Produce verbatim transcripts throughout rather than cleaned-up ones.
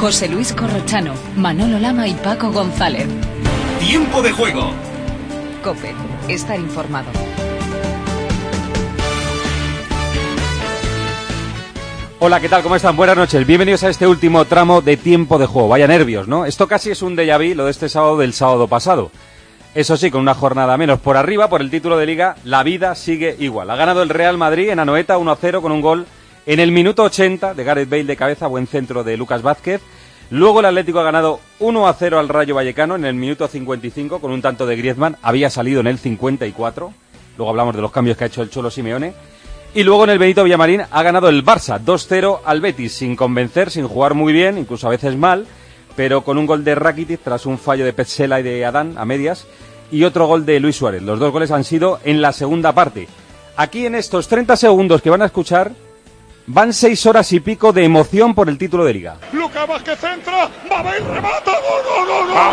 José Luis Corrochano, Manolo Lama y Paco González. Tiempo de juego. COPE. Estar informado. Hola, ¿qué tal? ¿Cómo están? Buenas noches. Bienvenidos a este último tramo de Tiempo de Juego. Vaya nervios, ¿no? Esto casi es un déjà vu, lo de este sábado del sábado pasado. Eso sí, con una jornada menos. Por arriba, por el título de Liga, la vida sigue igual. Ha ganado el Real Madrid en Anoeta uno a cero con un gol en el minuto ochenta de Gareth Bale de cabeza, buen centro de Lucas Vázquez. Luego el Atlético ha ganado uno a cero al Rayo Vallecano en el minuto cincuenta y cinco con un tanto de Griezmann. Había salido en el cincuenta y cuatro. Luego hablamos de los cambios que ha hecho el Cholo Simeone. Y luego en el Benito Villamarín ha ganado el Barça dos cero al Betis, sin convencer, sin jugar muy bien, incluso a veces mal, pero con un gol de Rakitic tras un fallo de Petzela y de Adán a medias, y otro gol de Luis Suárez. Los dos goles han sido en la segunda parte. Aquí en estos treinta segundos que van a escuchar, van seis horas y pico de emoción por el título de Liga. Lucas Vázquez centra, Babel remata, gol, gol, gol, gol.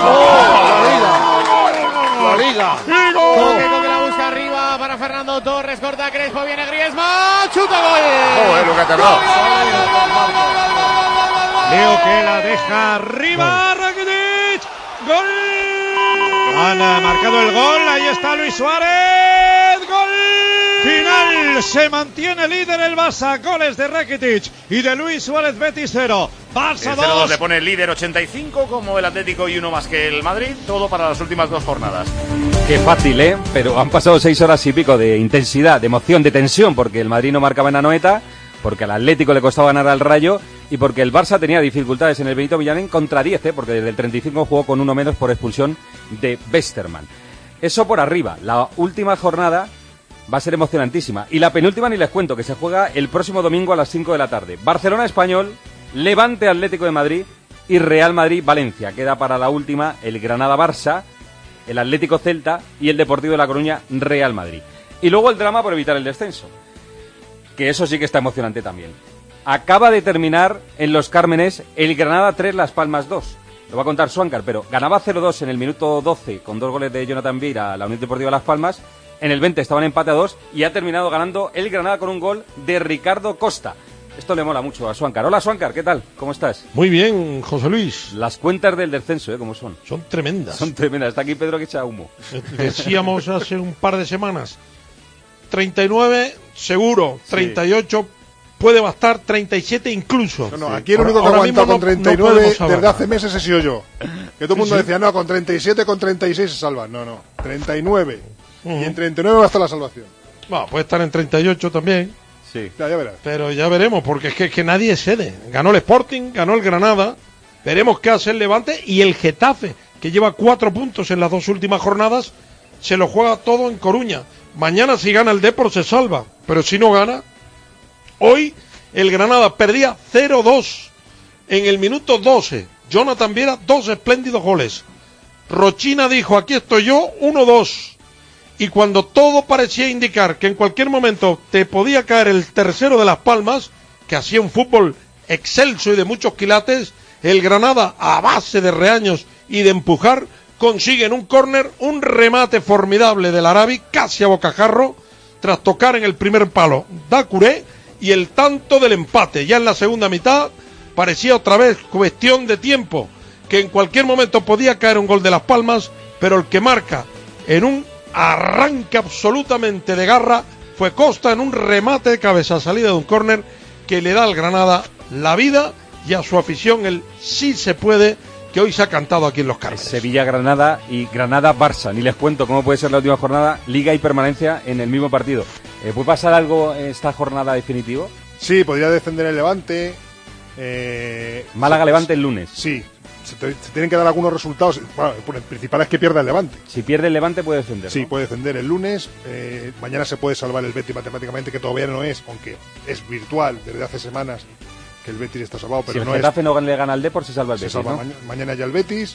La Liga. Toque con la busca arriba para Fernando Torres, corta Crespo, viene Griezmann, chuta, gol. Joder, Lucas Terror. Leo que la deja arriba, Rakitic, gol. Han marcado el gol, ahí está Luis Suárez, gol. Final, se mantiene líder el Barça, goles de Rakitic y de Luis Suárez, Betis cero. Barça el cero dos dos. le pone el líder ochenta y cinco como el Atlético y uno más que el Madrid, todo para las últimas dos jornadas. Qué fácil, ¿eh? Pero han pasado seis horas y pico de intensidad, de emoción, de tensión, porque el Madrid no marcaba en Anoeta, porque al Atlético le costaba ganar al Rayo y porque el Barça tenía dificultades en el Benito Villamarín contra diez, ¿eh? Porque desde el treinta y cinco jugó con uno menos por expulsión de Westermann. Eso por arriba. La última jornada va a ser emocionantísima. Y la penúltima ni les cuento, que se juega el próximo domingo a las cinco de la tarde. Barcelona Español, Levante Atlético de Madrid y Real Madrid Valencia. Queda para la última el Granada Barça, el Atlético Celta y el Deportivo de La Coruña Real Madrid. Y luego el drama por evitar el descenso, que eso sí que está emocionante también. Acaba de terminar en Los Cármenes el Granada tres, Las Palmas dos. Lo va a contar Swankar, pero ganaba cero dos en el minuto doce con dos goles de Jonathan Vieira a la Unión Deportiva Las Palmas. En el veinte estaban empate a dos y ha terminado ganando el Granada con un gol de Ricardo Costa. Esto le mola mucho a Swankar. Hola Swankar, ¿qué tal? ¿Cómo estás? Muy bien, José Luis. Las cuentas del descenso, ¿eh? ¿Cómo son? Son tremendas. Son tremendas. Está aquí Pedro que echa humo. Decíamos hace un par de semanas, treinta y nueve seguro, treinta y ocho puede bastar, treinta y siete incluso. No, no, aquí el único que ahora aguanta con treinta y nueve no desde hace meses he sido yo. Que todo el mundo sí, sí. decía, no, con treinta y siete, con treinta y seis se salvan. No, no, treinta y nueve. Uh-huh. Y en treinta y nueve va a estar la salvación. Bueno, puede estar en treinta y ocho también. Sí. Ya, ya verás. Pero ya veremos, porque es que, es que nadie cede. Ganó el Sporting, ganó el Granada. Veremos qué hace el Levante y el Getafe, que lleva cuatro puntos en las dos últimas jornadas, se lo juega todo en Coruña. Mañana si gana el Depor se salva, pero si no gana, hoy el Granada perdía cero dos en el minuto doce. Jonathan Vieira, dos espléndidos goles. Rochina dijo, aquí estoy yo, uno dos. Y cuando todo parecía indicar que en cualquier momento te podía caer el tercero de Las Palmas, que hacía un fútbol excelso y de muchos quilates, el Granada, a base de reaños y de empujar, consigue en un córner un remate formidable del Arabi, casi a bocajarro, tras tocar en el primer palo Dacuré, y el tanto del empate. Ya en la segunda mitad parecía otra vez cuestión de tiempo, que en cualquier momento podía caer un gol de Las Palmas, pero el que marca en un arranque absolutamente de garra fue Costa en un remate de cabeza salida de un córner que le da al Granada la vida y a su afición el sí se puede que hoy se ha cantado aquí en Los Cármenes. Sevilla-Granada y Granada-Barça. Ni les cuento cómo puede ser la última jornada, Liga y permanencia en el mismo partido. Eh, ¿Puede pasar algo en esta jornada definitivo? Sí, podría defender el Levante. Eh, Málaga-Levante el lunes. Sí, se, te, se tienen que dar algunos resultados. Bueno, el principal es que pierda el Levante. Si pierde el Levante puede defender, Sí, ¿no? puede defender el lunes. Eh, mañana se puede salvar el Betis matemáticamente, que todavía no es, aunque es virtual desde hace semanas que el Betis está salvado, pero si el no Getafe es, no le gana al Depor, se salva el se Betis, salva ¿no? mañana, mañana ya el Betis.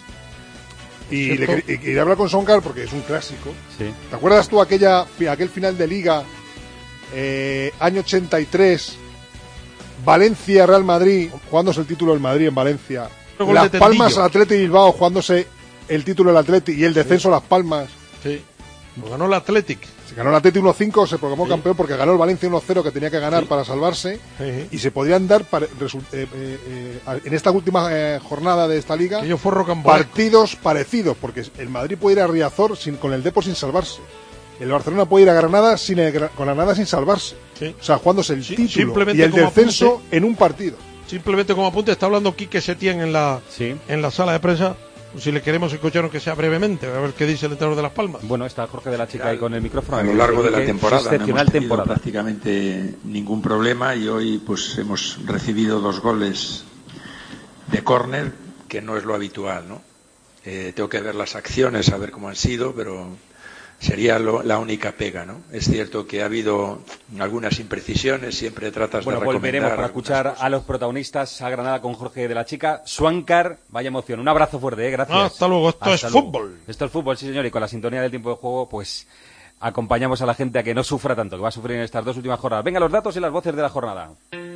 Y le, y, y hablar con Swankar porque es un clásico. Sí. ¿Te acuerdas tú aquella aquel final de Liga eh, año ochenta y tres, Valencia Real Madrid, jugándose el título del Madrid en Valencia, Las Palmas Athletic Bilbao jugándose el título del Athletic y el descenso sí. Las Palmas? Sí. Lo ganó el Athletic. Se ganó el Atleti uno cinco, se proclamó sí. campeón porque ganó el Valencia uno cero que tenía que ganar sí. para salvarse Sí. y se podrían dar para, resu- eh, eh, eh, en esta última eh, jornada de esta liga Aquello fue rocambolesco. partidos parecidos, porque el Madrid puede ir a Riazor sin, con el Depor sin salvarse. El Barcelona puede ir a Granada sin el, con Granada sin salvarse. Sí. O sea, jugándose el Sí, título simplemente y el como descenso apunte. en un partido. Simplemente como apunte, está hablando Quique Setién en la, Sí. en la sala de prensa. Pues si le queremos escuchar, aunque sea brevemente, a ver qué dice el entrenador de Las Palmas. Bueno, está Jorge de la Chica ahí con el micrófono. A lo largo de la Qué temporada no hemos excepcional tenido temporada. prácticamente ningún problema y hoy pues hemos recibido dos goles de córner, que no es lo habitual, ¿no? Eh, tengo que ver las acciones, a ver cómo han sido, pero sería lo, la única pega, ¿no? Es cierto que ha habido algunas imprecisiones, siempre tratas Bueno, de recomendar volveremos para algunas escuchar cosas. a los protagonistas a Granada con Jorge de la Chica. Swankar, vaya emoción. Un abrazo fuerte, ¿eh? Gracias. Ah, hasta luego, esto Hasta es luego. fútbol. Esto es fútbol, sí señor, y con la sintonía del tiempo de juego, pues acompañamos a la gente a que no sufra tanto, que va a sufrir en estas dos últimas jornadas. Venga, los datos y las voces de la jornada.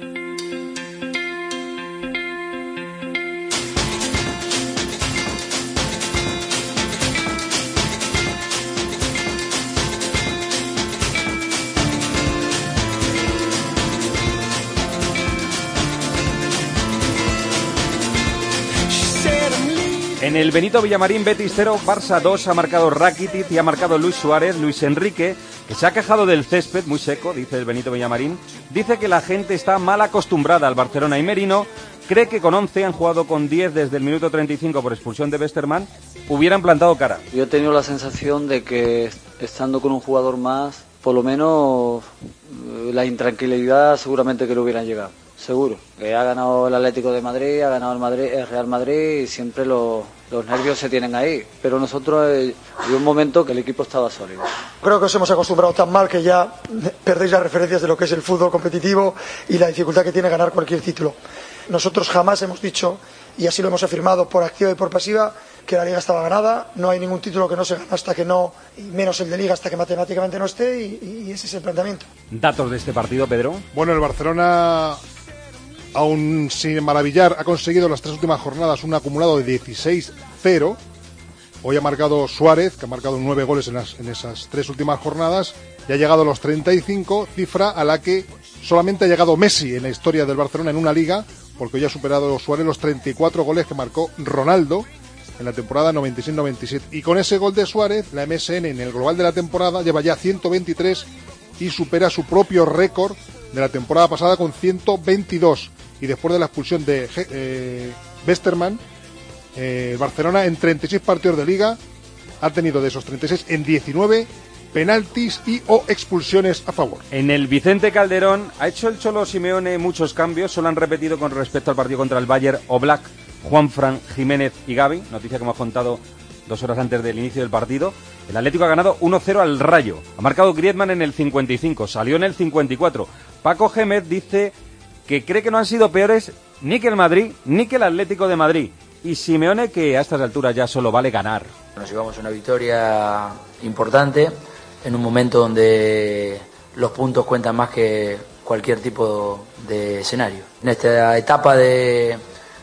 En el Benito Villamarín, Betis cero, Barça dos, ha marcado Rakitic y ha marcado Luis Suárez. Luis Enrique, que se ha quejado del césped, muy seco, dice el Benito Villamarín, dice que la gente está mal acostumbrada al Barcelona, y Merino cree que con once, han jugado con diez desde el minuto treinta y cinco por expulsión de Westermann, hubieran plantado cara. Yo he tenido la sensación de que estando con un jugador más, por lo menos la intranquilidad seguramente que no hubieran llegado. Seguro, que ha ganado el Atlético de Madrid, ha ganado el, Madrid, el Real Madrid y siempre lo, los nervios se tienen ahí. Pero nosotros, eh, hubo un momento que el equipo estaba sólido. Creo que os hemos acostumbrado tan mal que ya perdéis las referencias de lo que es el fútbol competitivo y la dificultad que tiene ganar cualquier título. Nosotros jamás hemos dicho, y así lo hemos afirmado por activa y por pasiva, que la Liga estaba ganada. No hay ningún título que no se gane hasta que no, y menos el de Liga hasta que matemáticamente no esté, y, y ese es el planteamiento. Datos de este partido, Pedro. Bueno, el Barcelona, aún sin maravillar, ha conseguido las tres últimas jornadas un acumulado de dieciséis cero. Hoy ha marcado Suárez, que ha marcado nueve goles en, las, en esas tres últimas jornadas, y ha llegado a los treinta y cinco, cifra a la que solamente ha llegado Messi en la historia del Barcelona en una liga, porque hoy ha superado Suárez los treinta y cuatro goles que marcó Ronaldo en la temporada noventa y seis noventa y siete. Y con ese gol de Suárez, la M S N en el global de la temporada lleva ya ciento veintitrés y supera su propio récord de la temporada pasada con ciento veintidós. Y después de la expulsión de eh, Westermann, eh, el Barcelona en treinta y seis partidos de liga ha tenido de esos treinta y seis en diecinueve penaltis y o expulsiones a favor. En el Vicente Calderón ha hecho el Cholo Simeone muchos cambios, solo han repetido con respecto al partido contra el Bayern Oblak, Juanfran, Jiménez y Gavi, noticia que hemos contado dos horas antes del inicio del partido. El Atlético ha ganado uno cero al Rayo, ha marcado Griezmann en el cincuenta y cinco, salió en el cincuenta y cuatro. Paco Gémez dice que cree que no han sido peores ni que el Madrid ni que el Atlético de Madrid, y Simeone que a estas alturas ya solo vale ganar. Nos llevamos una victoria importante en un momento donde los puntos cuentan más que cualquier tipo de escenario. En esta etapa de,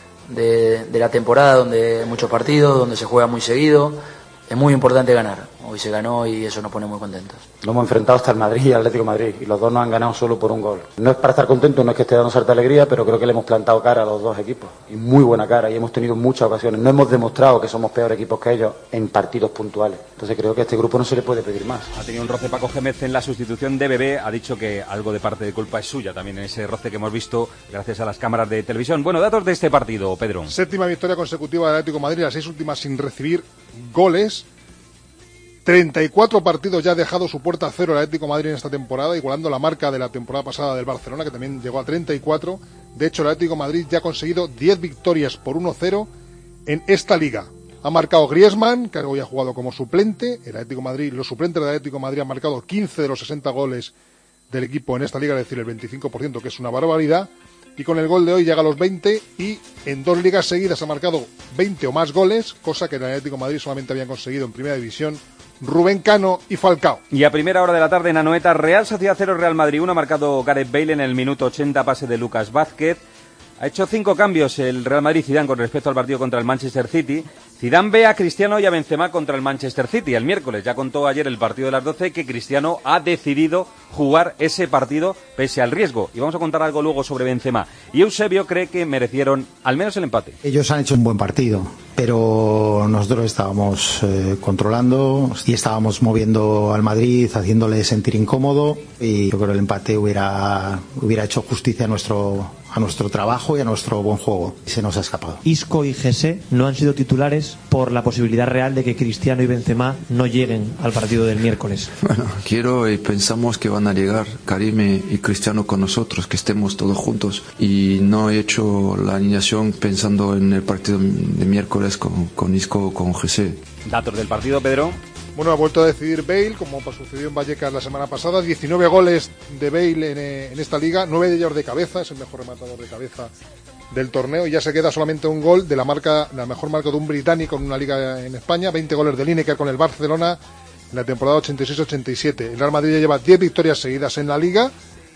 de, de la temporada donde hay muchos partidos, donde se juega muy seguido, es muy importante ganar. Hoy se ganó y eso nos pone muy contentos. Lo hemos enfrentado hasta el Madrid y el Atlético de Madrid y los dos nos han ganado solo por un gol. No es para estar contentos, no es que esté dando cierta alegría, pero creo que le hemos plantado cara a los dos equipos y muy buena cara, y hemos tenido muchas ocasiones. No hemos demostrado que somos peores equipos que ellos en partidos puntuales. Entonces creo que a este grupo no se le puede pedir más. Ha tenido un roce Paco Gémez en la sustitución de Bebé, ha dicho que algo de parte de culpa es suya también en ese roce que hemos visto gracias a las cámaras de televisión. Bueno, datos de este partido, Pedro. Séptima victoria consecutiva del Atlético de Madrid, las seis últimas sin recibir goles. treinta y cuatro partidos ya ha dejado su puerta a cero el Atlético de Madrid en esta temporada, igualando la marca de la temporada pasada del Barcelona, que también llegó a treinta y cuatro. De hecho, el Atlético de Madrid ya ha conseguido diez victorias por uno cero en esta liga. Ha marcado Griezmann, que hoy ha jugado como suplente. El Atlético de Madrid, los suplentes del Atlético de Madrid han marcado quince de los sesenta goles del equipo en esta liga, es decir, el veinticinco por ciento, que es una barbaridad. Y con el gol de hoy llega a los veinte, y en dos ligas seguidas ha marcado veinte o más goles, cosa que el Atlético de Madrid solamente habían conseguido en Primera División Rubén Cano y Falcao. Y a primera hora de la tarde en Anoeta, Real Sociedad cero, Real Madrid uno, ha marcado Gareth Bale en el minuto ochenta, pase de Lucas Vázquez. Ha hecho cinco cambios el Real Madrid Zidane con respecto al partido contra el Manchester City. Zidane ve a Cristiano y a Benzema contra el Manchester City el miércoles. Ya contó ayer el partido de las doce que Cristiano ha decidido jugar ese partido pese al riesgo. Y vamos a contar algo luego sobre Benzema. Y Eusebio cree que merecieron al menos el empate. Ellos han hecho un buen partido, pero nosotros estábamos eh, controlando y estábamos moviendo al Madrid, haciéndole sentir incómodo, y yo creo que el empate hubiera, hubiera hecho justicia a nuestro, a nuestro trabajo y a nuestro buen juego. Y se nos ha escapado. Isco y Jesse no han sido titulares por la posibilidad real de que Cristiano y Benzema no lleguen al partido del miércoles. Bueno, quiero y pensamos que van a llegar Karim y Cristiano con nosotros, que estemos todos juntos, y no he hecho la alineación pensando en el partido de miércoles con, con Isco o con Jesse. Datos del partido, Pedro. Bueno, ha vuelto a decidir Bale, como sucedió en Vallecas la semana pasada. diecinueve goles de Bale en, en esta liga, nueve de ellos de cabeza, es el mejor rematador de cabeza del torneo, y ya se queda solamente un gol de la marca, la mejor marca de un británico en una liga en España. veinte goles de Lineker con el Barcelona en la temporada ochenta y seis ochenta y siete. El Real Madrid ya lleva diez victorias seguidas en la liga.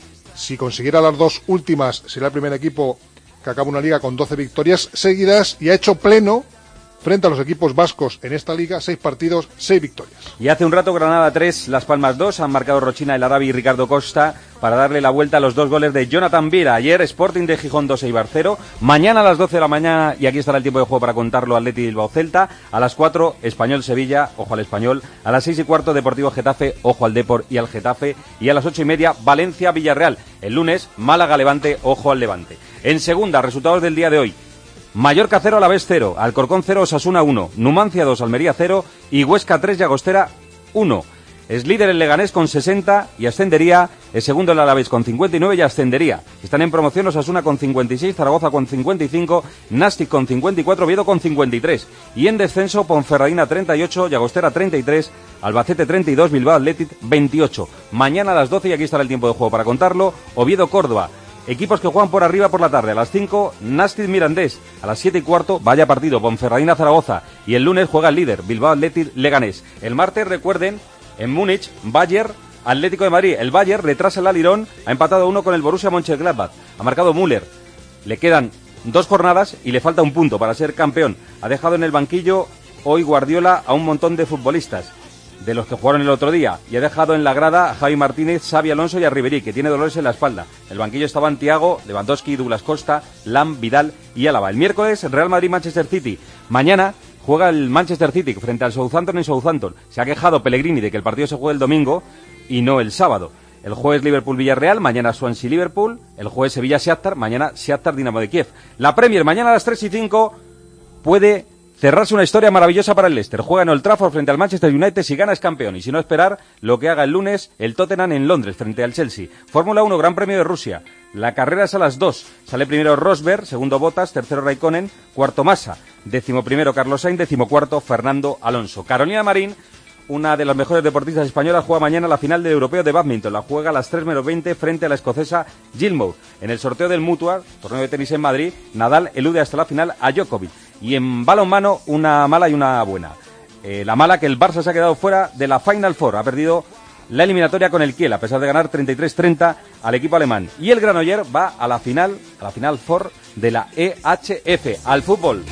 Si consiguiera las dos últimas, sería el primer equipo que acaba una liga con doce victorias seguidas, y ha hecho pleno frente a los equipos vascos en esta liga, seis partidos, seis victorias. Y hace un rato Granada tres, Las Palmas dos, han marcado Rochina El Arabi y Ricardo Costa para darle la vuelta a los dos goles de Jonathan Viera. Ayer Sporting de Gijón dos, Eibar cero, mañana a las doce de la mañana, y aquí estará el tiempo de juego para contarlo, Atleti Bilbao Celta, a las cuatro Español Sevilla, ojo al Español, a las seis y cuarto Deportivo Getafe, ojo al Depor y al Getafe, y a las ocho y media Valencia Villarreal. El lunes Málaga Levante, ojo al Levante. En segunda, resultados del día de hoy: Mallorca cero, Alavés cero, Alcorcón cero, Osasuna uno, Numancia dos, Almería cero y Huesca tres, Llagostera uno. Es líder el Leganés con sesenta y ascendería. Es segundo el Alavés con cincuenta y nueve y ascendería. Están en promoción Osasuna con cincuenta y seis, Zaragoza con cincuenta y cinco, Nastic con cincuenta y cuatro, Oviedo con cincuenta y tres. Y en descenso Ponferradina treinta y ocho, Llagostera treinta y tres, Albacete treinta y dos, Bilbao Athletic veintiocho. Mañana a las doce, y aquí estará el tiempo de juego para contarlo, Oviedo Córdoba. Equipos que juegan por arriba por la tarde. A las cinco, Nastic Mirandés. A las siete y cuarto, vaya partido, Ponferradina Zaragoza. Y el lunes juega el líder, Bilbao Athletic Leganés. El martes, recuerden, en Múnich, Bayern Atlético de Madrid. El Bayern retrasa el alirón, ha empatado uno con el Borussia Mönchengladbach. Ha marcado Müller. Le quedan dos jornadas y le falta un punto para ser campeón. Ha dejado en el banquillo hoy Guardiola a un montón de futbolistas, de los que jugaron el otro día, y ha dejado en la grada a Javi Martínez, Xavi Alonso y a Ribéry, que tiene dolores en la espalda. El banquillo estaban Thiago, Lewandowski, Douglas Costa, Lam, Vidal y Álava. El miércoles, Real Madrid-Manchester City. Mañana juega el Manchester City frente al Southampton en Southampton. Se ha quejado Pellegrini de que el partido se juegue el domingo y no el sábado. El jueves Liverpool-Villarreal, mañana Swansea-Liverpool, el jueves Sevilla-Shakhtar, mañana Shakhtar-Dinamo de Kiev. La Premier, mañana a las tres y cinco, puede cerrarse una historia maravillosa para el Leicester. Juega en Old Trafford frente al Manchester United, si gana es campeón, y si no, esperar lo que haga el lunes el Tottenham en Londres frente al Chelsea. Fórmula uno, Gran Premio de Rusia. La carrera es a las dos. Sale primero Rosberg, segundo Bottas, tercero Raikkonen, cuarto Massa, décimo primero Carlos Sainz, décimo cuarto Fernando Alonso. Carolina Marín, una de las mejores deportistas españolas, juega mañana la final del Europeo de Badminton. La juega a las tres menos veinte frente a la escocesa Gilmour. En el sorteo del Mutua, torneo de tenis en Madrid, Nadal elude hasta la final a Djokovic. Y en balonmano, una mala y una buena. Eh, la mala, que el Barça se ha quedado fuera de la Final Four. Ha perdido la eliminatoria con el Kiel, a pesar de ganar treinta y tres treinta al equipo alemán. Y el Granollers va a la final, a la Final Four de la E H F, al fútbol.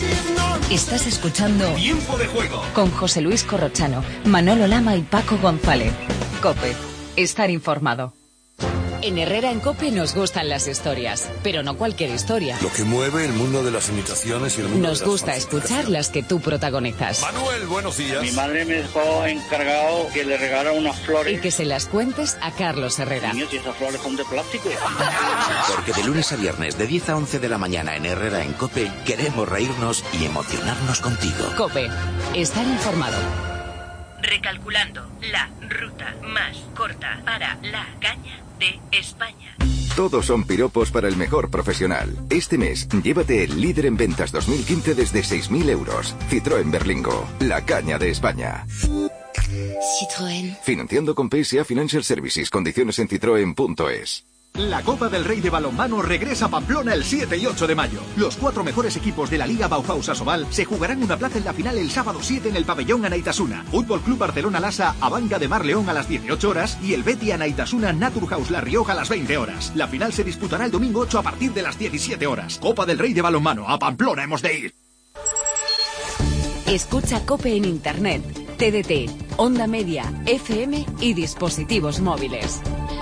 Estás escuchando Tiempo de Juego con José Luis Corrochano, Manolo Lama y Paco González. COPE. Estar informado. En Herrera en COPE nos gustan las historias, pero no cualquier historia. Lo que mueve el mundo de las imitaciones y el mundo Nos de las gusta escuchar las que tú protagonizas. Manuel, buenos días. Mi madre me dejó encargado que le regalara unas flores. Y que se las cuentes a Carlos Herrera. Niños, y esas flores son de plástico. Porque de lunes a viernes, de diez a once de la mañana en Herrera en COPE, queremos reírnos y emocionarnos contigo. COPE. Estar informado. Recalculando la ruta más corta para la caña de España. Todos son piropos para el mejor profesional. Este mes, llévate el líder en ventas dos mil quince desde seis mil euros. Citroën Berlingo, la caña de España. Citroën. Financiando con P S A Financial Services. Condiciones en citroen punto es. La Copa del Rey de Balonmano regresa a Pamplona el siete y ocho de mayo. Los cuatro mejores equipos de la Liga Bauhaus Asobal se jugarán una plaza en la final el sábado siete en el pabellón Anaitasuna. Fútbol Club Barcelona Lasa Abanca de Mar León a las dieciocho horas y el Betis Anaitasuna Naturhaus La Rioja a las veinte horas. La final se disputará el domingo ocho a partir de las diecisiete horas. Copa del Rey de Balonmano, a Pamplona hemos de ir. Escucha COPE en Internet, T D T, Onda Media, F M y dispositivos móviles.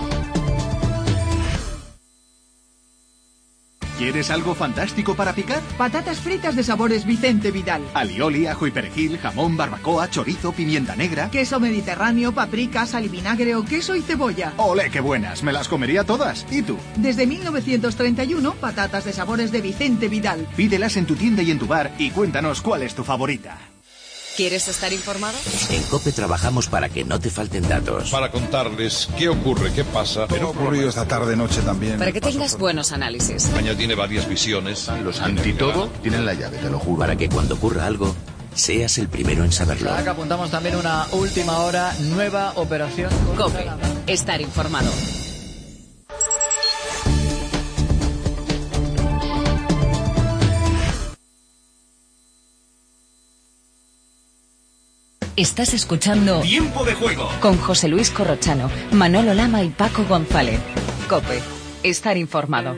¿Quieres algo fantástico para picar? Patatas fritas de sabores Vicente Vidal. Alioli, ajo y perejil, jamón, barbacoa, chorizo, pimienta negra. Queso mediterráneo, paprika, sal y vinagre o queso y cebolla. ¡Olé, qué buenas! Me las comería todas. ¿Y tú? Desde mil novecientos treinta y uno, patatas de sabores de Vicente Vidal. Pídelas en tu tienda y en tu bar y cuéntanos cuál es tu favorita. ¿Quieres estar informado? En COPE trabajamos para que no te falten datos. Para contarles qué ocurre, qué pasa. Pero ha ocurrido esta tarde-noche también. Para que tengas buenos análisis. España tiene varias visiones. Los antitodo tienen la llave, te lo juro. Para que cuando ocurra algo, seas el primero en saberlo. Acá apuntamos también una última hora, nueva operación. COPE. Estar informado. Estás escuchando Tiempo de Juego con José Luis Corrochano, Manolo Lama y Paco González. COPE. Estar informado.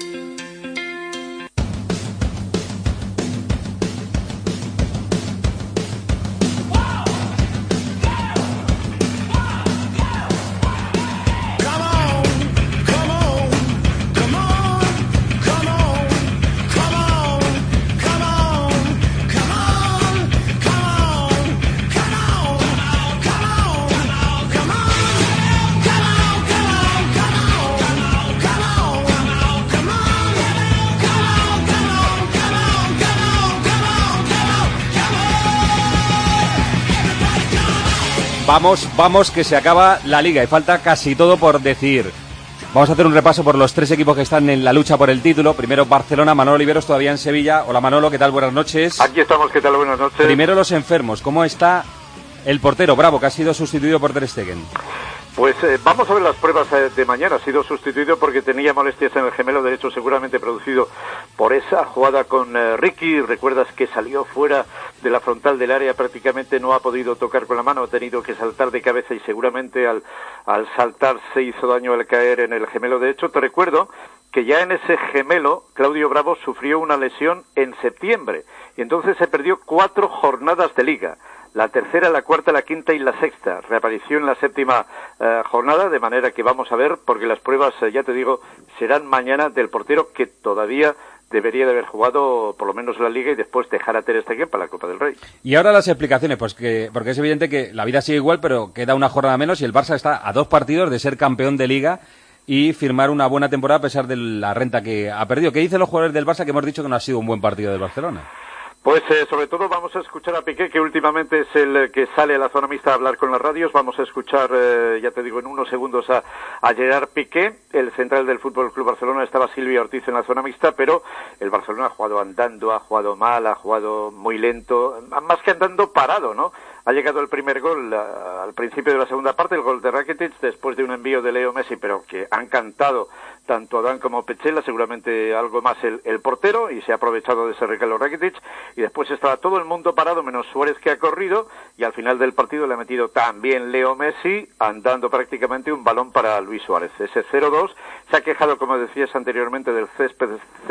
Vamos, vamos, que se acaba la Liga y falta casi todo por decir. Vamos a hacer un repaso por los tres equipos que están en la lucha por el título. Primero Barcelona, Manolo Oliveros todavía en Sevilla. Hola Manolo, ¿qué tal? Buenas noches. Aquí estamos, ¿qué tal? Buenas noches. Primero los enfermos. ¿Cómo está el portero Bravo, que ha sido sustituido por Ter Stegen? Pues eh, vamos a ver las pruebas eh, de mañana. Ha sido sustituido porque tenía molestias en el gemelo derecho, seguramente producido por esa jugada con eh, Ricky. Recuerdas que salió fuera de la frontal del área, prácticamente no ha podido tocar con la mano, ha tenido que saltar de cabeza y seguramente al, al saltar se hizo daño al caer en el gemelo derecho. Te recuerdo que ya en ese gemelo Claudio Bravo sufrió una lesión en septiembre y entonces se perdió cuatro jornadas de liga. La tercera, la cuarta, la quinta y la sexta. Reapareció en la séptima eh, jornada, de manera que vamos a ver, porque las pruebas, eh, ya te digo, serán mañana del portero que todavía debería de haber jugado por lo menos la Liga y después dejar a Ter Stegen para la Copa del Rey. Y ahora las explicaciones, pues que porque es evidente que la vida sigue igual, pero queda una jornada menos y el Barça está a dos partidos de ser campeón de Liga y firmar una buena temporada a pesar de la renta que ha perdido. ¿Qué dicen los jugadores del Barça, que hemos dicho que no ha sido un buen partido del Barcelona? Pues eh, sobre todo vamos a escuchar a Piqué, que últimamente es el que sale a la zona mixta a hablar con las radios. Vamos a escuchar, eh, ya te digo, en unos segundos a, a Gerard Piqué, el central del Fútbol Club Barcelona. Estaba Silvia Ortiz en la zona mixta, pero el Barcelona ha jugado andando, ha jugado mal, ha jugado muy lento, más que andando, parado, ¿no? Ha llegado el primer gol a, al principio de la segunda parte, el gol de Rakitic, después de un envío de Leo Messi, pero que han cantado tanto Adán como Pechela, seguramente algo más el, el portero, y se ha aprovechado de ese regalo Rakitic, y después estaba todo el mundo parado, menos Suárez, que ha corrido, y al final del partido le ha metido también Leo Messi, andando prácticamente un balón para Luis Suárez. Ese cero dos se ha quejado, como decías anteriormente, del césped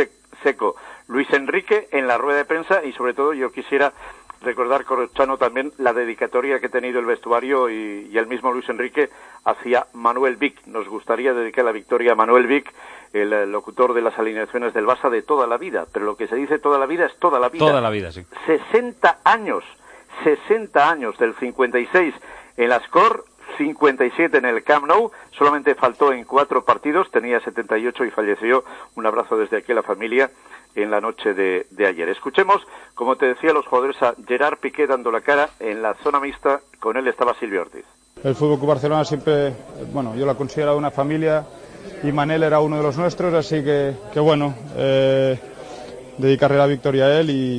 seco Luis Enrique en la rueda de prensa, y sobre todo yo quisiera recordar, Corrochano, también la dedicatoria que ha tenido el vestuario y, y el mismo Luis Enrique hacia Manuel Vic. Nos gustaría dedicar la victoria a Manuel Vic, el, el locutor de las alineaciones del Barça de toda la vida, pero lo que se dice toda la vida es toda la vida. Toda la vida, sí. sesenta años, sesenta años, del cincuenta y seis en la Score, cincuenta y siete en el Camp Nou, solamente faltó en cuatro partidos, tenía setenta y ocho y falleció. Un abrazo desde aquí a la familia en la noche de, de ayer. Escuchemos, como te decía, los jugadores a Gerard Piqué dando la cara en la zona mixta. Con él estaba Silvio Ortiz. El F C Barcelona siempre, bueno, yo la considero una familia y Manel era uno de los nuestros, así que, que bueno, eh, dedicarle la victoria a él y,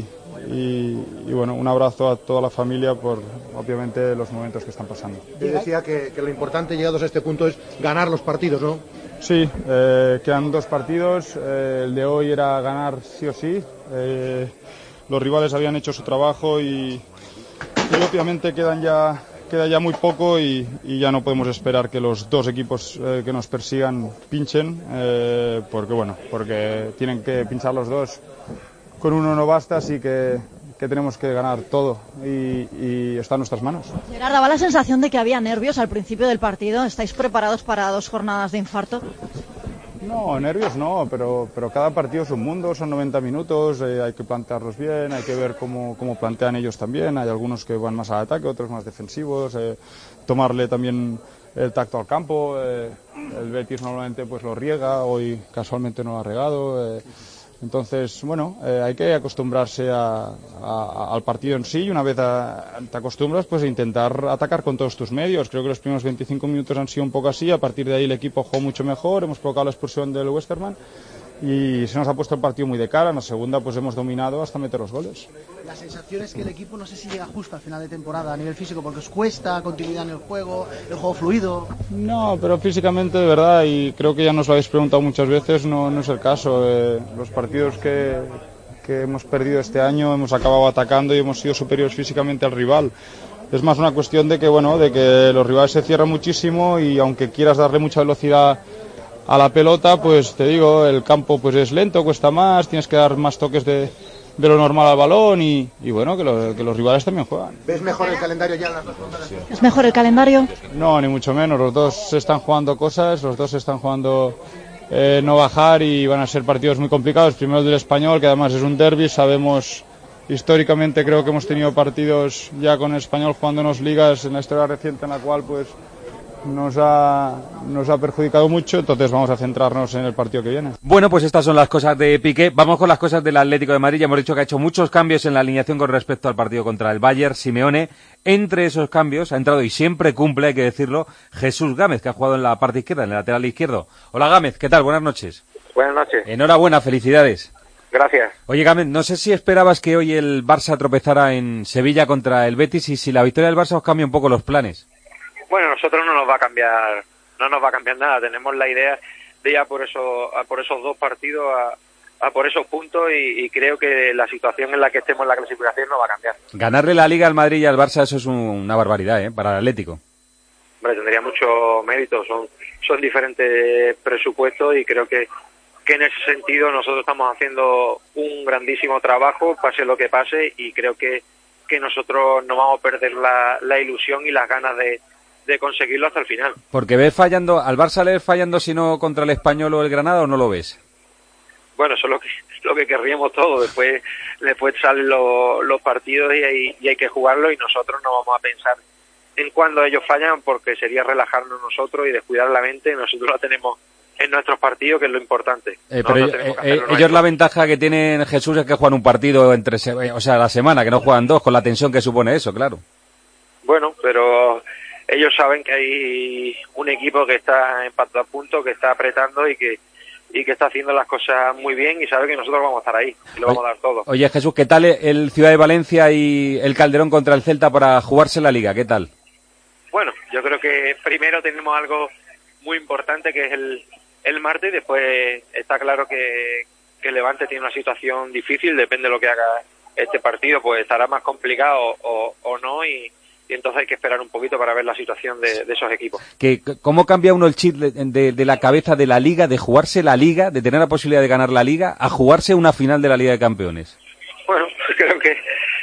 y, y bueno, un abrazo a toda la familia por, obviamente, los momentos que están pasando. Te decía que, que lo importante llegados a este punto es ganar los partidos, ¿no? Sí, eh, quedan dos partidos, eh, el de hoy era ganar sí o sí, eh, los rivales habían hecho su trabajo y, y obviamente quedan ya, queda ya muy poco y, y ya no podemos esperar que los dos equipos eh, que nos persigan pinchen, eh, porque bueno, porque tienen que pinchar los dos, con uno no basta, así que, que tenemos que ganar todo y, y está en nuestras manos. Gerard, daba la sensación de que había nervios al principio del partido. ¿Estáis preparados para dos jornadas de infarto? No, nervios no, pero, pero cada partido es un mundo, son noventa minutos, eh, hay que plantearlos bien, hay que ver cómo, cómo plantean ellos también. Hay algunos que van más al ataque, otros más defensivos, eh, tomarle también el tacto al campo. Eh, el Betis normalmente pues lo riega, hoy casualmente no lo ha regado. Eh, entonces, bueno, eh, hay que acostumbrarse a, a, al partido en sí y una vez a, te acostumbras, pues intentar atacar con todos tus medios. Creo que los primeros veinticinco minutos han sido un poco así, a partir de ahí el equipo jugó mucho mejor, hemos provocado la expulsión del Westermann y se nos ha puesto el partido muy de cara. En la segunda pues hemos dominado hasta meter los goles. La sensación es que el equipo no sé si llega justo al final de temporada a nivel físico porque os cuesta continuidad en el juego, el juego fluido. No, pero físicamente de verdad, y creo que ya nos lo habéis preguntado muchas veces, no, no es el caso. Eh, los partidos que, que hemos perdido este año hemos acabado atacando y hemos sido superiores físicamente al rival. Es más una cuestión de que, bueno, de que los rivales se cierran muchísimo y aunque quieras darle mucha velocidad a la pelota, pues te digo, el campo pues es lento, cuesta más, tienes que dar más toques de, de lo normal al balón y, y bueno, que, lo, que los rivales también juegan. ¿Ves mejor el calendario ya en las dos jornadas? ¿Es mejor el calendario? No, ni mucho menos, los dos están jugando cosas, los dos están jugando eh, no bajar y van a ser partidos muy complicados. Primero el del Español, que además es un derbi, sabemos, históricamente creo que hemos tenido partidos ya con el Español jugándonos ligas en la historia reciente en la cual pues nos ha, nos ha perjudicado mucho, entonces vamos a centrarnos en el partido que viene. Bueno, pues estas son las cosas de Piqué. Vamos con las cosas del Atlético de Madrid. Ya hemos dicho que ha hecho muchos cambios en la alineación con respecto al partido contra el Bayern. Simeone, entre esos cambios, ha entrado y siempre cumple, hay que decirlo, Jesús Gámez, que ha jugado en la parte izquierda, en el lateral izquierdo. Hola Gámez, ¿qué tal? Buenas noches. Buenas noches. Enhorabuena, felicidades. Gracias. Oye Gámez, no sé si esperabas que hoy el Barça tropezara en Sevilla contra el Betis y si la victoria del Barça os cambia un poco los planes. Bueno, nosotros no nos va a cambiar, no nos va a cambiar nada. Tenemos la idea de ir a por eso, a por esos dos partidos, a, a por esos puntos y, y creo que la situación en la que estemos en la clasificación no va a cambiar. Ganarle la Liga al Madrid y al Barça, eso es un, una barbaridad, ¿eh? Para el Atlético. Hombre, tendría mucho mérito. Son, son diferentes presupuestos y creo que, que en ese sentido nosotros estamos haciendo un grandísimo trabajo, pase lo que pase, y creo que, que nosotros no vamos a perder la, la ilusión y las ganas de de conseguirlo hasta el final. Porque ves fallando, al Barça le ves fallando si no contra el Español o el Granada, ¿o no lo ves? Bueno, eso es lo que, lo que querríamos todos. Después, después salen los, los partidos y hay, y hay que jugarlo y nosotros no vamos a pensar en cuándo ellos fallan porque sería relajarnos nosotros y descuidar la mente. Nosotros la tenemos en nuestros partidos, que es lo importante. Eh, pero eh, eh, ellos la ventaja que tienen, Jesús, es que juegan un partido entre, o sea, a la semana, que no juegan dos, con la tensión que supone eso, claro. Bueno, pero ellos saben que hay un equipo que está empatado a punto, que está apretando y que y que está haciendo las cosas muy bien y sabe que nosotros vamos a estar ahí y lo vamos a dar todo. Oye, Jesús, ¿qué tal el Ciudad de Valencia y el Calderón contra el Celta para jugarse la Liga? ¿Qué tal? Bueno, yo creo que primero tenemos algo muy importante que es el, el martes y después está claro que, que el Levante tiene una situación difícil, depende de lo que haga este partido, pues estará más complicado o, o no y y entonces hay que esperar un poquito para ver la situación de, de esos equipos. ¿Que, ¿Cómo cambia uno el chip de, de, de la cabeza de la Liga, de jugarse la Liga, de tener la posibilidad de ganar la Liga, a jugarse una final de la Liga de Campeones? Bueno, creo que,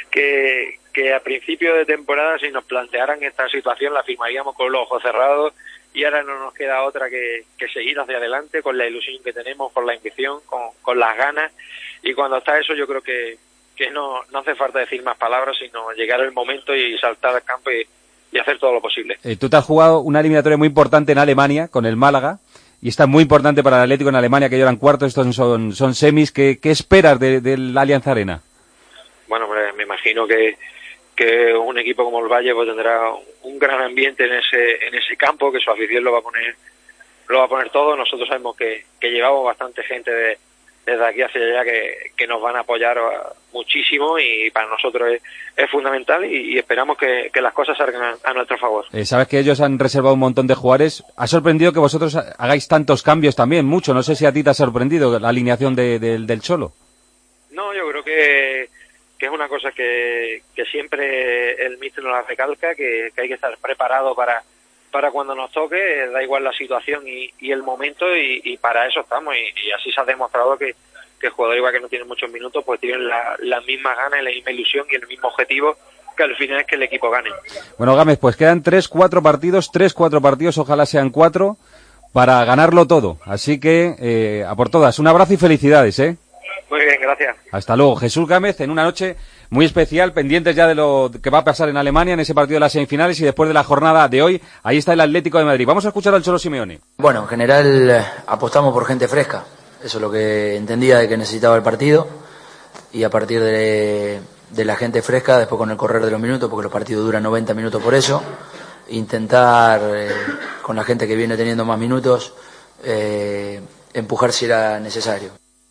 que, que a principio de temporada, si nos plantearan esta situación, la firmaríamos con los ojos cerrados y ahora no nos queda otra que, que seguir hacia adelante con la ilusión que tenemos, con la ambición, con, con las ganas, y cuando está eso yo creo que que no, no hace falta decir más palabras, sino llegar al momento y saltar al campo y, y hacer todo lo posible. Eh, tú te has jugado una eliminatoria muy importante en Alemania, con el Málaga, y está muy importante para el Atlético en Alemania, que llevan cuartos, estos son, son semis. ¿Qué, qué esperas de, de la Allianz Arena? Bueno, me imagino que, que un equipo como el Valle pues tendrá un gran ambiente en ese, en ese campo, que su afición lo va a poner, lo va a poner todo. Nosotros sabemos que, que llevamos bastante gente de desde aquí hacia allá que, que nos van a apoyar muchísimo y para nosotros es, es fundamental y, y esperamos que, que las cosas salgan a, a nuestro favor. Eh, Sabes que ellos han reservado un montón de jugadores. ¿Ha sorprendido que vosotros hagáis tantos cambios también? Mucho. No sé si a ti te ha sorprendido la alineación de, de, del Cholo. No, yo creo que, que es una cosa que, que siempre el míster nos la recalca, que, que hay que estar preparado para para cuando nos toque, da igual la situación y, y el momento y, y para eso estamos y, y así se ha demostrado que, que jugadores igual que no tienen muchos minutos, pues tienen la, las mismas ganas, la misma ilusión y el mismo objetivo, que al final es que el equipo gane. Bueno, Gámez, pues quedan tres, cuatro partidos, tres, cuatro partidos, ojalá sean cuatro, para ganarlo todo. Así que, eh, a por todas, un abrazo y felicidades, ¿eh? Muy bien, gracias. Hasta luego. Jesús Gámez, en una noche muy especial, pendientes ya de lo que va a pasar en Alemania, en ese partido de las semifinales, y después de la jornada de hoy, ahí está el Atlético de Madrid. Vamos a escuchar al Cholo Simeone. Bueno, en general apostamos por gente fresca. Eso es lo que entendía de que necesitaba el partido, y a partir de, de la gente fresca, después con el correr de los minutos, porque los partidos duran noventa minutos por eso, intentar eh, con la gente que viene teniendo más minutos eh, empujar si era necesario.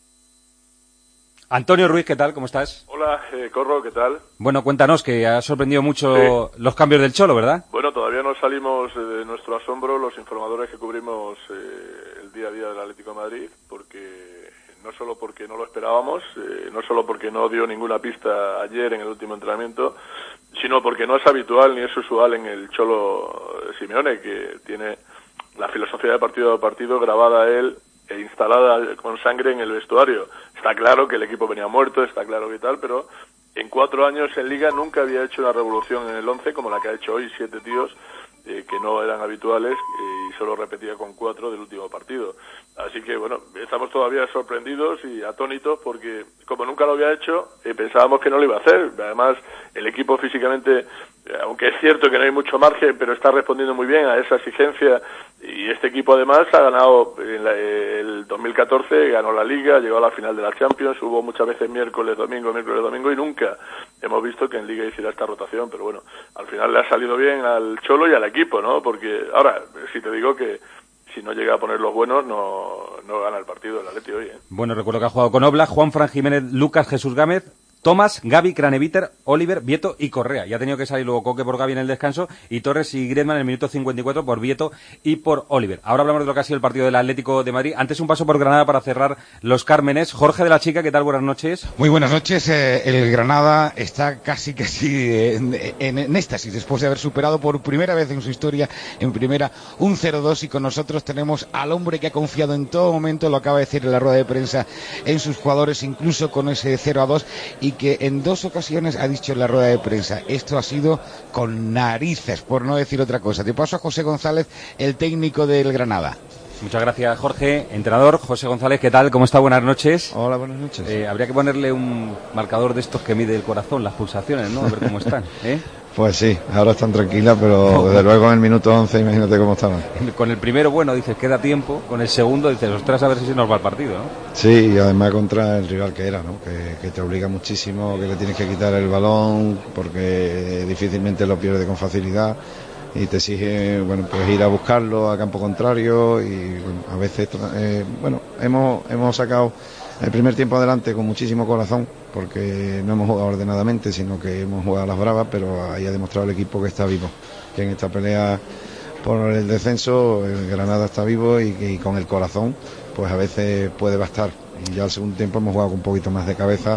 Antonio Ruiz, ¿qué tal? ¿Cómo estás? Hola, eh, Corro, ¿qué tal? Bueno, cuéntanos, que ha sorprendido mucho sí. los cambios del Cholo, ¿verdad? Bueno, todavía no salimos de nuestro asombro los informadores que cubrimos eh, el día a día del Atlético de Madrid, porque no solo porque no lo esperábamos, eh, no solo porque no dio ninguna pista ayer en el último entrenamiento, sino porque no es habitual ni es usual en el Cholo Simeone, que tiene la filosofía de partido a partido grabada a él e instalada con sangre en el vestuario. Está claro que el equipo venía muerto, está claro que tal, pero en cuatro años en Liga nunca había hecho una revolución en el once como la que ha hecho hoy, siete tíos eh, que no eran habituales, eh, y solo repetía con cuatro del último partido. Así que, bueno, estamos todavía sorprendidos y atónitos porque, como nunca lo había hecho, eh, pensábamos que no lo iba a hacer. Además, el equipo físicamente, eh, aunque es cierto que no hay mucho margen, pero está respondiendo muy bien a esa exigencia. Y este equipo además ha ganado en la, el dos mil catorce, ganó la Liga, llegó a la final de la Champions, hubo muchas veces miércoles, domingo, miércoles, domingo, y nunca hemos visto que en Liga hiciera esta rotación. Pero bueno, al final le ha salido bien al Cholo y al equipo, ¿no? Porque ahora, si te digo que si no llega a poner los buenos, no, no gana el partido el Atleti hoy, ¿eh? Bueno, recuerdo que ha jugado con Oblak, Juan Fran Jiménez, Lucas, Jesús Gámez, Tomás, Gavi, Craneviter, Oliver, Vieto y Correa. Ya ha tenido que salir luego Coque por Gavi en el descanso y Torres y Griezmann en el minuto cincuenta y cuatro por Vieto y por Oliver. Ahora hablamos de lo que ha sido el partido del Atlético de Madrid. Antes un paso por Granada para cerrar los Cármenes. Jorge de la Chica, ¿qué tal? Buenas noches. Muy buenas noches. Eh, el Granada está casi casi en, en, en éxtasis después de haber superado por primera vez en su historia en primera un cero dos, y con nosotros tenemos al hombre que ha confiado en todo momento, lo acaba de decir en la rueda de prensa, en sus jugadores, incluso con ese cero a dos, y que en dos ocasiones ha dicho en la rueda de prensa, esto ha sido con narices, por no decir otra cosa. Te paso a José González, el técnico del Granada. Muchas gracias, Jorge. Entrenador, José González, ¿qué tal? ¿Cómo está? Buenas noches. Hola, buenas noches. Eh, habría que ponerle un marcador de estos que mide el corazón, las pulsaciones, ¿no? A ver cómo están, ¿eh? Pues sí, ahora están tranquilas, pero desde luego en el minuto once, imagínate cómo estaban. Con el primero, bueno, dices, queda tiempo. Con el segundo, dices, ostras, a ver si se nos va el partido, ¿no? Sí, y además contra el rival que era, ¿no? Que, que te obliga muchísimo, que le tienes que quitar el balón, porque difícilmente lo pierde con facilidad. Y te exige, bueno, pues ir a buscarlo a campo contrario, y bueno, a veces, eh, bueno, hemos, hemos sacado el primer tiempo adelante con muchísimo corazón, porque no hemos jugado ordenadamente, sino que hemos jugado a las bravas, pero ahí ha demostrado el equipo que está vivo, que en esta pelea por el descenso el Granada está vivo, y, y con el corazón pues a veces puede bastar. Y ya al segundo tiempo hemos jugado con un poquito más de cabeza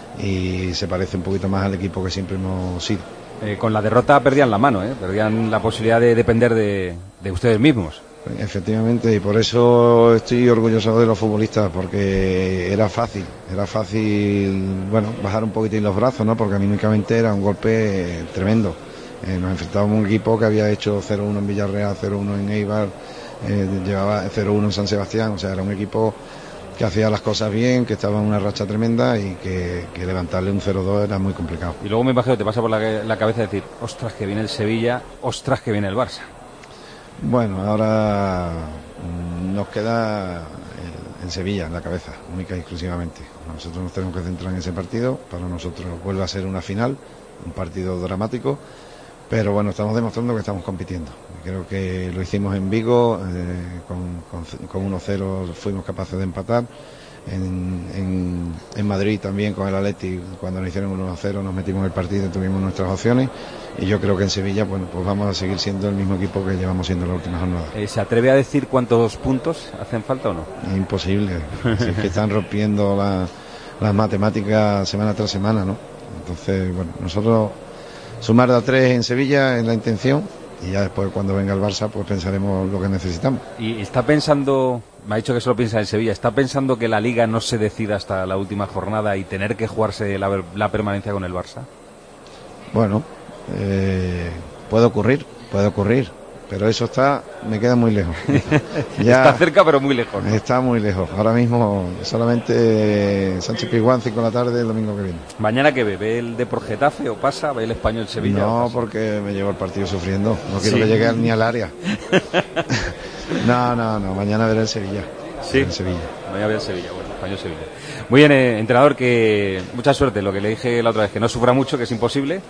y se parece un poquito más al equipo que siempre hemos sido. Eh, con la derrota perdían la mano, ¿eh? Perdían la posibilidad de depender de, de ustedes mismos. Efectivamente, y por eso estoy orgulloso de los futbolistas, porque era fácil, era fácil, bueno, bajar un poquitín los brazos, ¿no? Porque anímicamente era un golpe tremendo. Eh, nos enfrentábamos a un equipo que había hecho cero uno en Villarreal, cero uno en Eibar, eh, llevaba cero uno en San Sebastián, o sea, era un equipo que hacía las cosas bien, que estaba en una racha tremenda, y que, que levantarle un cero dos era muy complicado. Y luego me imagino que te pasa por la, la cabeza decir, ostras que viene el Sevilla, ostras que viene el Barça. Bueno, ahora nos queda en Sevilla en la cabeza, única y exclusivamente. Nosotros nos tenemos que centrar en ese partido. Para nosotros vuelve a ser una final, un partido dramático, pero bueno, estamos demostrando que estamos compitiendo. Creo que lo hicimos en Vigo, eh, con, con, con uno cero fuimos capaces de empatar. En, en, en Madrid también con el Atleti, cuando nos hicieron uno cero nos metimos en el partido y tuvimos nuestras opciones, y yo creo que en Sevilla, bueno, pues vamos a seguir siendo el mismo equipo que llevamos siendo la última jornada. Eh, ¿Se atreve a decir cuántos puntos hacen falta o no? Es imposible, si es que están rompiendo la, las matemáticas semana tras semana, ¿no? Entonces, bueno, nosotros sumar a tres en Sevilla es la intención, y ya después cuando venga el Barça pues pensaremos lo que necesitamos. ¿Y está pensando me ha dicho que solo piensa en Sevilla. ¿Está pensando que la Liga no se decida hasta la última jornada y tener que jugarse la, la permanencia con el Barça? Bueno, eh, puede ocurrir, puede ocurrir. Pero eso está, me queda muy lejos. Ya está cerca, pero muy lejos, ¿no? Está muy lejos. Ahora mismo solamente Sánchez Pizjuán, cinco de la tarde, el domingo que viene. ¿Mañana qué ve? ¿Ve el Depor Getafe o pasa? ¿Ve el Español Sevilla? No, porque me llevo el partido sufriendo. No quiero sí. que llegue ni al área. no, no, no. Mañana veré el Sevilla. Sí. El Sevilla. Mañana veré el Sevilla. Bueno, Español Sevilla. Muy bien, eh, entrenador, que mucha suerte. Lo que le dije la otra vez, que no sufra mucho, que es imposible.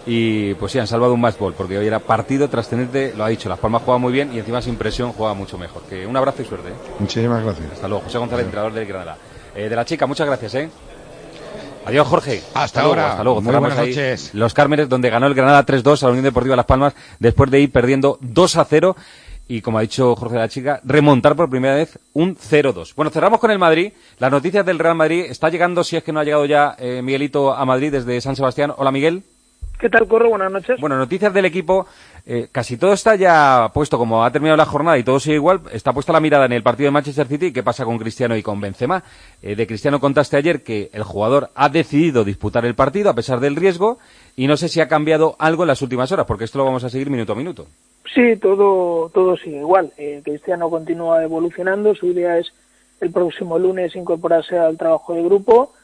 Y pues sí, han salvado un match ball, porque hoy era partido trascendente, lo ha dicho, Las Palmas juega muy bien y encima sin presión juega mucho mejor. Que un abrazo y suerte, ¿eh? Muchísimas gracias. Hasta luego, José González, entrenador del Granada. Eh, de la chica, muchas gracias, ¿eh? Adiós, Jorge. Hasta, hasta luego, ahora. Hasta luego. Muy Cerramos buenas ahí noches. Los Cármenes, donde ganó el Granada tres dos a la Unión Deportiva Las Palmas, después de ir perdiendo dos a cero y, como ha dicho Jorge de la Chica, remontar por primera vez un cero dos. Bueno, cerramos con el Madrid. Las noticias del Real Madrid. Está llegando, si es que no ha llegado ya, eh, Miguelito a Madrid desde San Sebastián. Hola, Miguel. ¿Qué tal, Corro? Buenas noches. Bueno, noticias del equipo. Eh, casi todo está ya puesto, como ha terminado la jornada y todo sigue igual, está puesta la mirada en el partido de Manchester City y qué pasa con Cristiano y con Benzema. Eh, de Cristiano contaste ayer que el jugador ha decidido disputar el partido a pesar del riesgo y no sé si ha cambiado algo en las últimas horas, porque esto lo vamos a seguir minuto a minuto. Sí, todo, todo sigue igual. Eh, Cristiano continúa evolucionando, su idea es el próximo lunes incorporarse al trabajo de grupo.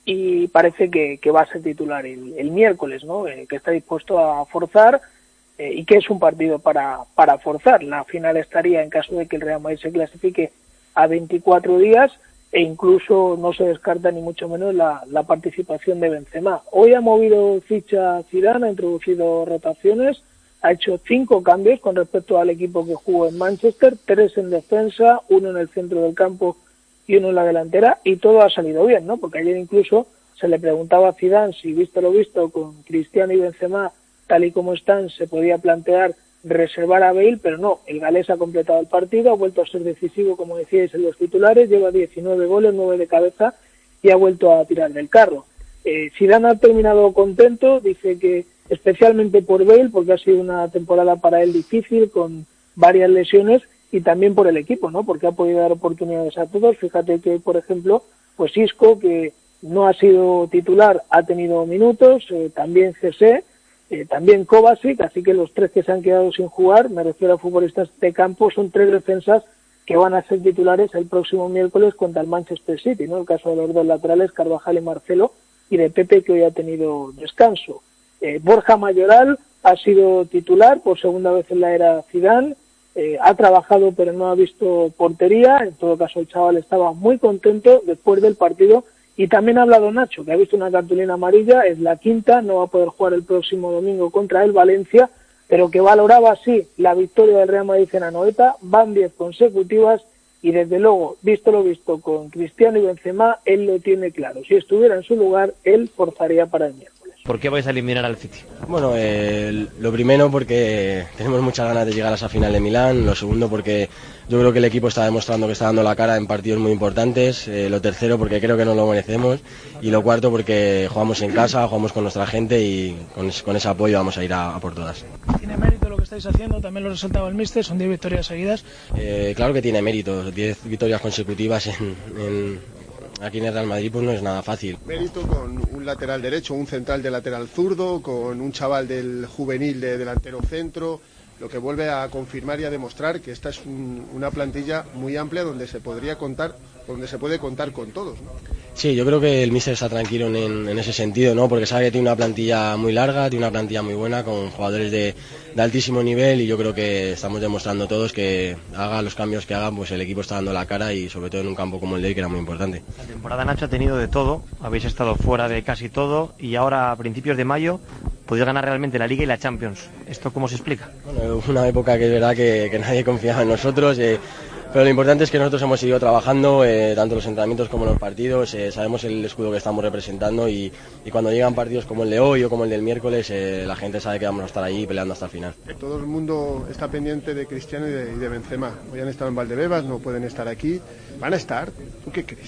Y parece que, que va a ser titular el, el miércoles, ¿no? Eh, que está dispuesto a forzar eh, y que es un partido para, para forzar. La final estaría en caso de que el Real Madrid se clasifique a veinticuatro días e incluso no se descarta ni mucho menos la, la participación de Benzema. Hoy ha movido ficha Zidane, ha introducido rotaciones, ha hecho cinco cambios con respecto al equipo que jugó en Manchester, tres en defensa, uno en el centro del campo y uno en la delantera, y todo ha salido bien, ¿no? Porque ayer incluso se le preguntaba a Zidane si, visto lo visto, con Cristiano y Benzema, tal y como están, se podía plantear reservar a Bale, pero no, el galés ha completado el partido, ha vuelto a ser decisivo, como decíais en los titulares, lleva diecinueve goles, nueve de cabeza, y ha vuelto a tirar del carro. Eh, Zidane ha terminado contento, dice que especialmente por Bale, porque ha sido una temporada para él difícil, con varias lesiones, y también por el equipo, ¿no? Porque ha podido dar oportunidades a todos. Fíjate que, por ejemplo, pues Isco, que no ha sido titular, ha tenido minutos, eh, también Cesé, eh, también Kovacic, así que los tres que se han quedado sin jugar, me refiero a futbolistas de campo, son tres defensas que van a ser titulares el próximo miércoles contra el Manchester City, ¿no? El caso de los dos laterales, Carvajal y Marcelo, y de Pepe, que hoy ha tenido descanso. Eh, Borja Mayoral ha sido titular por segunda vez en la era Zidane. Eh, ha trabajado pero no ha visto portería, en todo caso el chaval estaba muy contento después del partido. Y también ha hablado Nacho, que ha visto una cartulina amarilla, es la quinta, no va a poder jugar el próximo domingo contra el Valencia, pero que valoraba sí la victoria del Real Madrid en Anoeta, van diez consecutivas y desde luego, visto lo visto con Cristiano y Benzema, él lo tiene claro, si estuviera en su lugar, él forzaría para el miércoles. ¿Por qué vais a eliminar al City? Bueno, eh, lo primero porque tenemos muchas ganas de llegar a esa final de Milán, lo segundo porque yo creo que el equipo está demostrando que está dando la cara en partidos muy importantes, eh, lo tercero porque creo que nos lo merecemos y lo cuarto porque jugamos en casa, jugamos con nuestra gente y con, con ese apoyo vamos a ir a, a por todas. ¿Tiene mérito lo que estáis haciendo? También lo resaltaba el míster, son diez victorias seguidas. Eh, claro que tiene mérito, diez victorias consecutivas en... en aquí en el Real Madrid pues no es nada fácil. Mérito con un lateral derecho, un central de lateral zurdo, con un chaval del juvenil de delantero centro, lo que vuelve a confirmar y a demostrar que esta es un, una plantilla muy amplia donde se podría contar, donde se puede contar con todos, ¿no? Sí, yo creo que el míster está tranquilo en, en ese sentido, ¿no? Porque sabe que tiene una plantilla muy larga, tiene una plantilla muy buena, con jugadores de, de altísimo nivel y yo creo que estamos demostrando todos que haga los cambios que hagan, pues el equipo está dando la cara y sobre todo en un campo como el de hoy que era muy importante. La temporada, Nacho, ha tenido de todo, habéis estado fuera de casi todo y ahora a principios de mayo podéis ganar realmente la Liga y la Champions. ¿Esto cómo se explica? Bueno, una época que es verdad que, que nadie confiaba en nosotros, eh, pero lo importante es que nosotros hemos seguido trabajando, eh, tanto los entrenamientos como los partidos, eh, sabemos el escudo que estamos representando y, y cuando llegan partidos como el de hoy o como el del miércoles, eh, la gente sabe que vamos a estar ahí peleando hasta el final. Todo el mundo está pendiente de Cristiano y de, y de Benzema. Hoy han estado en Valdebebas, no pueden estar aquí. ¿Van a estar? ¿Tú qué crees?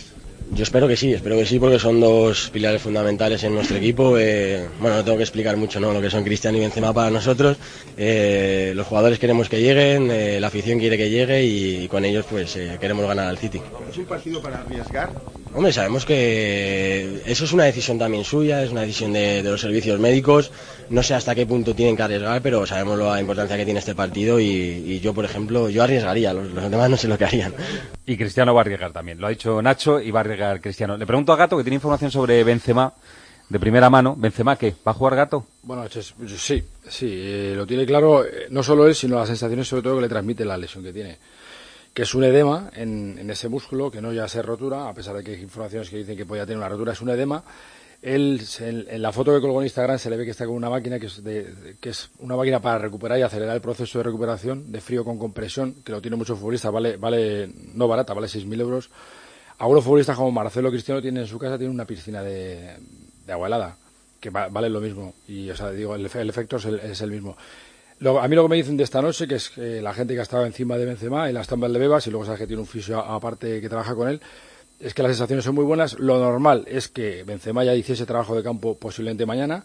Yo espero que sí, espero que sí, porque son dos pilares fundamentales en nuestro equipo. Eh, bueno, no tengo que explicar mucho, ¿no?, lo que son Cristiano y Benzema para nosotros. Eh, los jugadores queremos que lleguen, eh, la afición quiere que llegue y, y con ellos pues eh, queremos ganar al City. ¿Es un partido para arriesgar? Hombre, sabemos que eso es una decisión también suya, es una decisión de, de los servicios médicos. No sé hasta qué punto tienen que arriesgar, pero sabemos la importancia que tiene este partido y, y yo, por ejemplo, yo arriesgaría, los, los demás no sé lo que harían. Y Cristiano va a arriesgar también, lo ha dicho Nacho y va a arriesgar Cristiano. Le pregunto a Gato, que tiene información sobre Benzema de primera mano. ¿Benzema qué? ¿Va a jugar Gato? Buenas noches. Sí, sí, eh, lo tiene claro, eh, no solo él, sino las sensaciones sobre todo que le transmite la lesión que tiene, que es un edema en, en ese músculo, que no ya ser rotura, a pesar de que hay informaciones que dicen que podía tener una rotura, es un edema. Él, en, en la foto que colgó en Instagram se le ve que está con una máquina que es, de, de, que es una máquina para recuperar y acelerar el proceso de recuperación de frío con compresión, que lo tienen muchos futbolistas, vale, vale no barata, vale seis mil euros. Algunos futbolistas como Marcelo Cristiano tienen en su casa tienen una piscina de, de agua helada, que va, vale lo mismo, y o sea, digo, el, el efecto es el, es el mismo. Lo, a mí lo que me dicen de esta noche, que es que la gente que ha estado encima de Benzema, en la estampa de Bebas, y luego sabes que tiene un fisio aparte que trabaja con él, es que las sensaciones son muy buenas. Lo normal es que Benzema ya hiciese trabajo de campo posiblemente mañana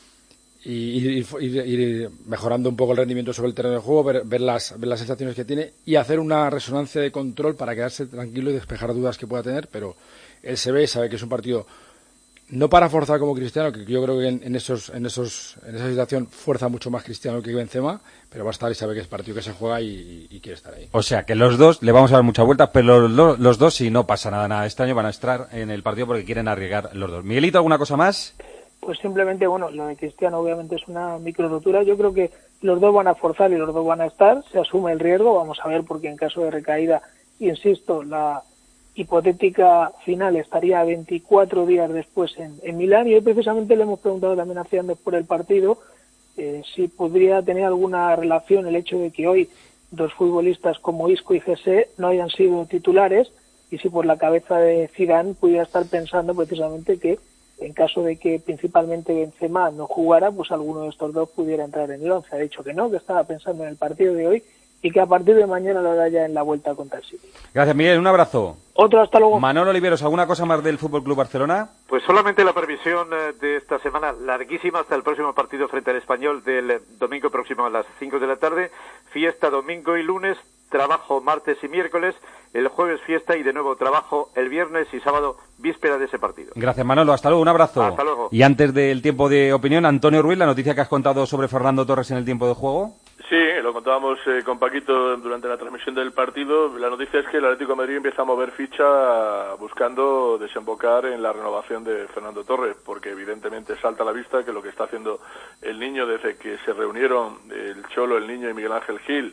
y ir, ir, ir mejorando un poco el rendimiento sobre el terreno de juego, ver, ver, las, ver las sensaciones que tiene y hacer una resonancia de control para quedarse tranquilo y despejar dudas que pueda tener, pero él se ve, sabe que es un partido no para forzar como Cristiano, que yo creo que en, en esos en esos en esa situación fuerza mucho más Cristiano que Benzema, pero va a estar y sabe que es partido que se juega y, y, y quiere estar ahí. O sea que los dos le vamos a dar muchas vueltas, pero los, los dos, si no pasa nada, nada este año, van a estar en el partido porque quieren arriesgar los dos. Miguelito, ¿alguna cosa más? Pues simplemente, bueno, lo de Cristiano obviamente es una micro rotura. Yo creo que los dos van a forzar y los dos van a estar. Se asume el riesgo, vamos a ver, porque en caso de recaída, insisto, la hipotética final estaría veinticuatro días después en, en Milán, y hoy precisamente le hemos preguntado también a Cian por el partido eh, si podría tener alguna relación el hecho de que hoy dos futbolistas como Isco y José no hayan sido titulares, y si por la cabeza de Zidane pudiera estar pensando precisamente que en caso de que principalmente Benzema no jugara, pues alguno de estos dos pudiera entrar en el once. Ha dicho que no, que estaba pensando en el partido de hoy y que a partir de mañana lo hará ya en la vuelta contra el City. Gracias, Miguel. Un abrazo. Otro, hasta luego. Manolo Oliveros, ¿alguna cosa más del F C Barcelona? Pues solamente la previsión de esta semana larguísima hasta el próximo partido frente al Español del domingo próximo a las cinco de la tarde. Fiesta domingo y lunes, trabajo martes y miércoles, el jueves fiesta y de nuevo trabajo el viernes y sábado, víspera de ese partido. Gracias, Manolo. Hasta luego. Un abrazo. Hasta luego. Y antes del tiempo de opinión, Antonio Ruiz, la noticia que has contado sobre Fernando Torres en el tiempo de juego. Sí, lo contábamos eh, con Paquito durante la transmisión del partido. La noticia es que el Atlético de Madrid empieza a mover ficha buscando desembocar en la renovación de Fernando Torres, porque evidentemente salta a la vista que lo que está haciendo el Niño desde que se reunieron el Cholo, el Niño y Miguel Ángel Gil,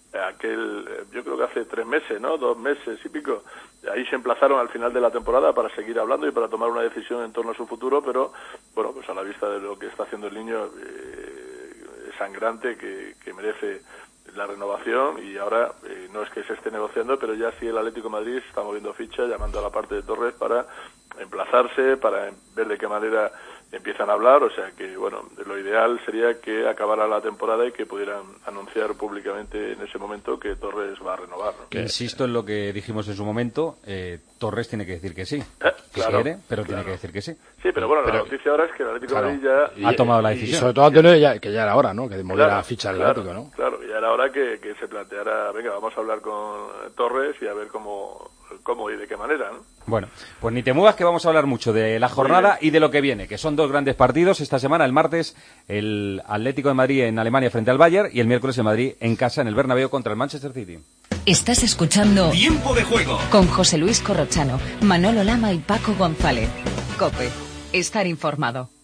aquel, yo creo que hace tres meses, ¿no? Dos meses y pico. Ahí se emplazaron al final de la temporada para seguir hablando y para tomar una decisión en torno a su futuro, pero, bueno, pues a la vista de lo que está haciendo el Niño, eh, sangrante que, que merece la renovación, y ahora eh, no es que se esté negociando, pero ya sí el Atlético de Madrid está moviendo ficha, llamando a la parte de Torres para emplazarse, para ver de qué manera empiezan a hablar. O sea que, bueno, lo ideal sería que acabara la temporada y que pudieran anunciar públicamente en ese momento que Torres va a renovar, ¿no? Que insisto en lo que dijimos en su momento, eh, Torres tiene que decir que sí, eh, claro, quiere, pero claro. tiene que decir que sí. Sí, pero bueno, pero, la noticia ahora es que el Atlético claro, de Madrid ya ha tomado la decisión. Y sobre todo, Antonio, ya, que ya era hora, ¿no? Que de mover claro, a ficha del claro, Atlético, ¿no? Claro, ya era hora que, que se planteara, venga, vamos a hablar con Torres y a ver cómo, cómo y de qué manera, ¿no? Bueno, pues ni te muevas, que vamos a hablar mucho de la jornada y de lo que viene, que son dos grandes partidos esta semana. El martes el Atlético de Madrid en Alemania frente al Bayern, y el miércoles el Madrid en casa en el Bernabéu contra el Manchester City. Estás escuchando Tiempo de Juego con José Luis Corrochano, Manolo Lama y Paco González. COPE. Estar informado.